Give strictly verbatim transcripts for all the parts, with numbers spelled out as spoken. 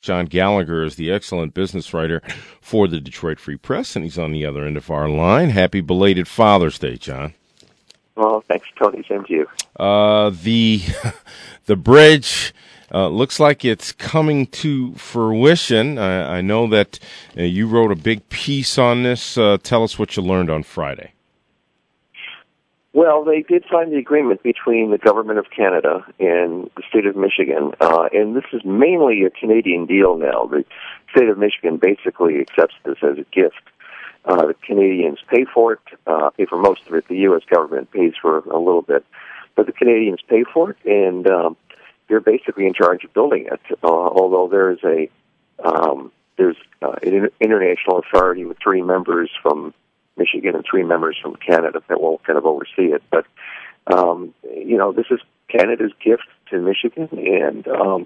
John Gallagher is the excellent business writer for the Detroit Free Press, and he's on the other end of our line. Happy belated Father's Day, John. Well, thanks, Tony. Same to you. Uh, the the bridge uh, looks like it's coming to fruition. I, I know that uh, you wrote a big piece on this. Uh, tell us what you learned on Friday. Well, they did sign the agreement between the government of Canada and the state of Michigan, uh, and this is mainly a Canadian deal now. The state of Michigan basically accepts this as a gift. Uh, the Canadians pay for it, uh, pay for most of it. The U S government pays for a little bit, but the Canadians pay for it, and um, they're basically in charge of building it. Uh, although there is a um, there's uh, an international authority with three members from Michigan and three members from Canada that will kind of oversee it. But um, you know, this is Canada's gift to Michigan, and um,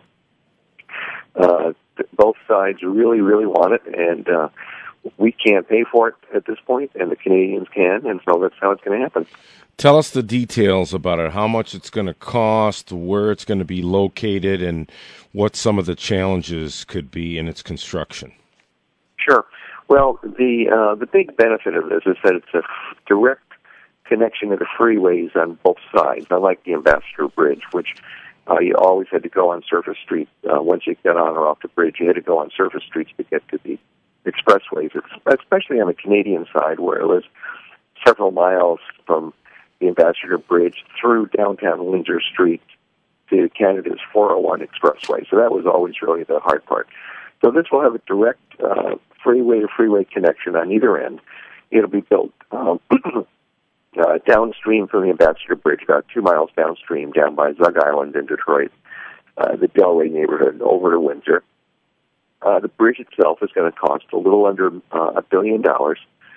uh, both sides really, really want it, and uh, we can't pay for it at this point, and the Canadians can, and so that's how it's going to happen. Tell us the details about it, how much it's going to cost, where it's going to be located, and what some of the challenges could be in its construction. Sure. Well, the uh, the big benefit of this is that it's a f- direct connection to the freeways on both sides, unlike the Ambassador Bridge, which uh, you always had to go on surface streets. Uh, once you get on or off the bridge, you had to go on surface streets to get to the expressways, especially on the Canadian side, where it was several miles from the Ambassador Bridge through downtown Windsor Street to Canada's four oh one expressway. So that was always really the hard part. So this will have a direct uh, freeway-to-freeway connection on either end. It'll be built um, uh, downstream from the Ambassador Bridge, about two miles downstream, down by Zug Island in Detroit, uh, the Delray neighborhood, over to Windsor. Uh, the bridge itself is going to cost a little under uh, a billion dollars,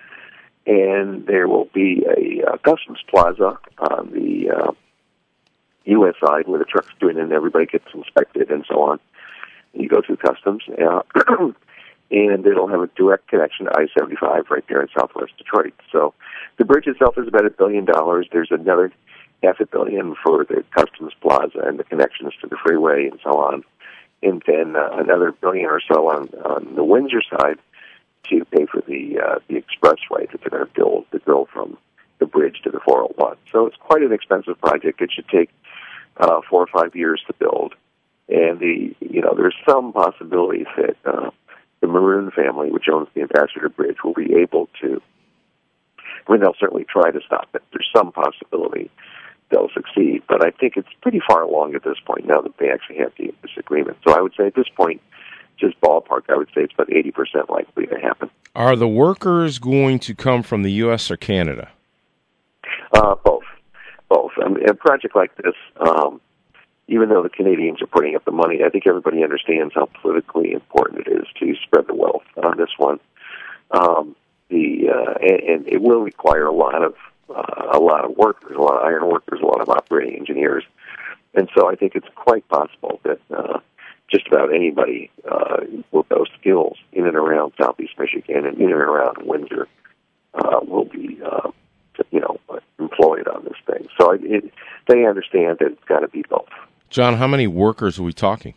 and there will be a uh, customs plaza on the uh, U S side where the trucks do it and everybody gets inspected and so on. You go through customs, uh, and it'll have a direct connection to I seventy-five right there in southwest Detroit. So the bridge itself is about a billion dollars. There's another half a billion for the customs plaza and the connections to the freeway and so on. And then uh, another billion or so on, on the Windsor side to pay for the uh, the expressway that they're going to build to go from the bridge to the four oh one. So it's quite an expensive project. It should take uh, four or five years to build. And the you know there's some possibility that uh, the Maroon family, which owns the Ambassador Bridge, will be able to. I mean, they'll certainly try to stop it. There's some possibility they'll succeed, but I think it's pretty far along at this point now that they actually have the, this agreement. So I would say at this point, just ballpark, I would say it's about eighty percent likely to happen. Are the workers going to come from the U S or Canada? Uh, both. Both. I mean, a project like this, um, even though the Canadians are putting up the money, I think everybody understands how politically important it is to spread the wealth on this one. Um, the uh, and, and it will require a lot of uh, a lot of workers, a lot of iron workers, a lot of operating engineers, and so I think it's quite possible that uh, just about anybody uh, with those skills in and around Southeast Michigan and in and around Windsor uh, will be, uh, you know, employed on this thing. So it, it, they understand that it's got to be both. John, how many workers are we talking?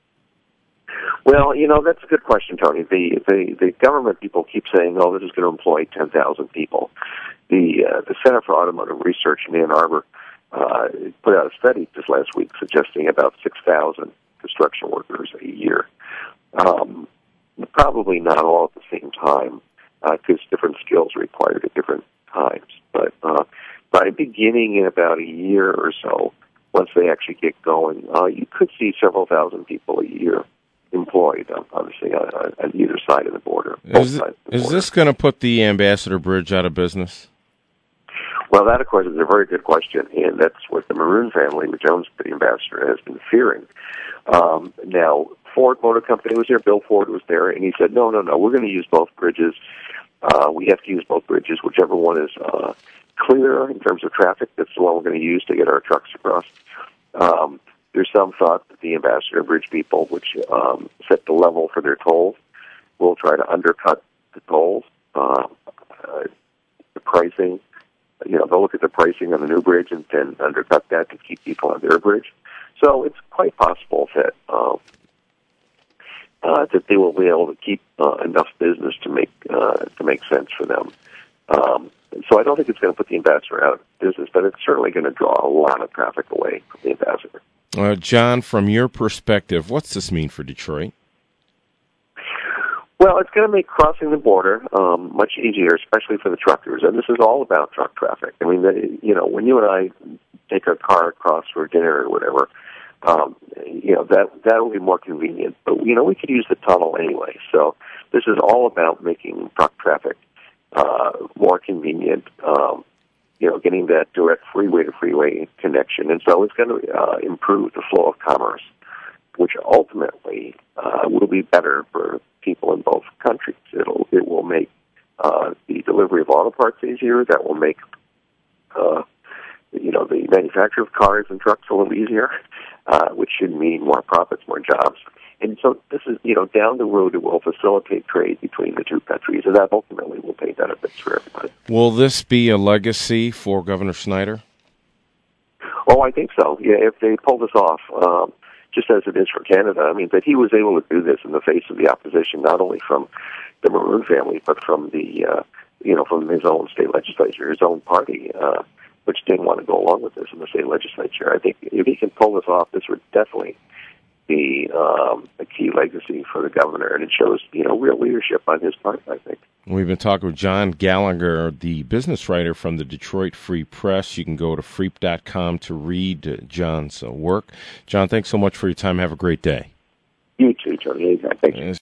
Well, you know, that's a good question, Tony. The the, the government people keep saying, oh, this is going to employ ten thousand people. The uh, the Center for Automotive Research in Ann Arbor uh, put out a study just last week suggesting about six thousand construction workers a year. Um, probably not all at the same time, because uh, different skills are required at different times. But uh, by beginning in about a year or so, once they actually get going, uh, you could see several thousand people a year employed, um, obviously, on, on either side of the border. Is, the is border. This going to put the Ambassador Bridge out of business? Well, that, of course, is a very good question, and that's what the Maroon family, which owns the Ambassador, has been fearing. Um, now, Ford Motor Company was there, Bill Ford was there, and he said, no, no, no, we're going to use both bridges. Uh, we have to use both bridges, whichever one is uh, clear in terms of traffic. That's the one we're going to use to get our trucks across. Um, there's some thought that the Ambassador Bridge people, which um, set the level for their tolls, will try to undercut the tolls, uh, uh, the pricing. You know, they'll look at the pricing on the new bridge and then undercut that to keep people on their bridge. So it's quite possible that uh, uh, that they will be able to keep uh, enough business to make uh, to make sense for them. Um, so I don't think it's going to put the ambassador out of business, but it's certainly going to draw a lot of traffic away from the ambassador. Uh, John, from your perspective, what's this mean for Detroit? Well, it's going to make crossing the border um, much easier, especially for the truckers. And this is all about truck traffic. I mean, the, you know, when you and I take our car across for dinner or whatever, um, you know, that that will be more convenient. But, you know, we could use the tunnel anyway. So this is all about making truck traffic uh, more convenient, um, you know, getting that direct freeway-to-freeway connection. And so it's going to uh, improve the flow of commerce, which ultimately uh, will be better for people in both countries. It'll it will make uh, the delivery of auto parts easier. That will make uh, you know the manufacture of cars and trucks a little easier, uh, which should mean more profits, more jobs. And so this is you know down the road it will facilitate trade between the two countries, and that ultimately will pay benefits for everybody. Will this be a legacy for Governor Snyder? Oh, I think so. Yeah, if they pull this off. Um, just as it is for Canada. I mean, that he was able to do this in the face of the opposition, not only from the Maroon family, but from the, uh, you know, from his own state legislature, his own party, uh, which didn't want to go along with this in the state legislature. I think if he can pull this off, this would definitely be um, a key legacy for the governor, and it shows, you know, real leadership on his part, I think. We've been talking with John Gallagher, the business writer from the Detroit Free Press. You can go to freep dot com to read uh, John's uh, work. John, thanks so much for your time. Have a great day. You too, Tony. Thank you.